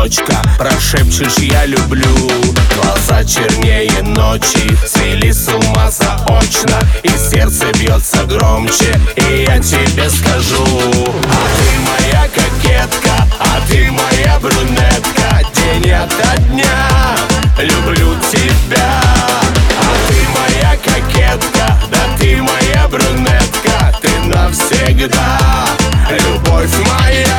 точка. Прошепчешь «я люблю». Глаза чернее ночи, свели с ума заочно, и сердце бьется громче, и я тебе скажу: а ты моя кокетка, а ты моя брюнетка. День ото дня люблю тебя. А ты моя кокетка, да ты моя брюнетка. Ты навсегда любовь моя.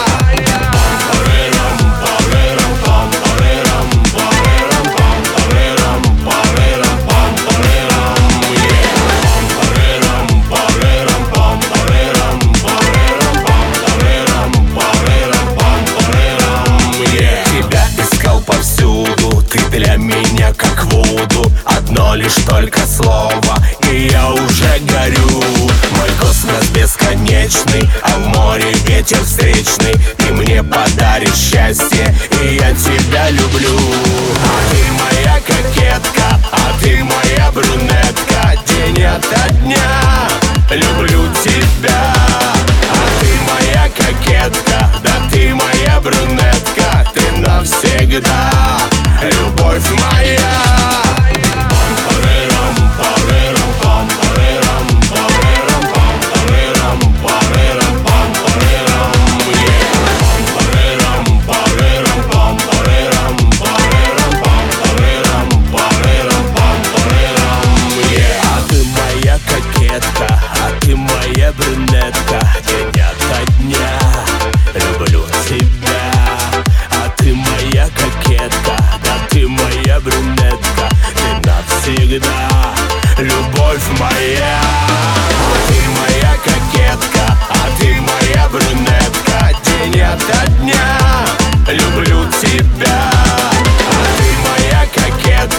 Ты для меня как воду, одно лишь только слово, и я уже горю. Мой космос бесконечный, а в море ветер встречный. Ты мне подаришь счастье, и я тебя люблю. А ты моя кокетка, а ты моя брюнетка. День ото дня люблю тебя. А ты моя кокетка, да ты моя брюнетка. Ты навсегда любовь моя. А ты моя кокетка, а ты моя брюнетка. День ото дня люблю тебя. А ты моя кокетка, да ты моя брюнетка. Ты навсегда любовь моя. А ты моя кокетка, а ты моя брюнетка. День ото дня люблю тебя. А ты моя кокетка,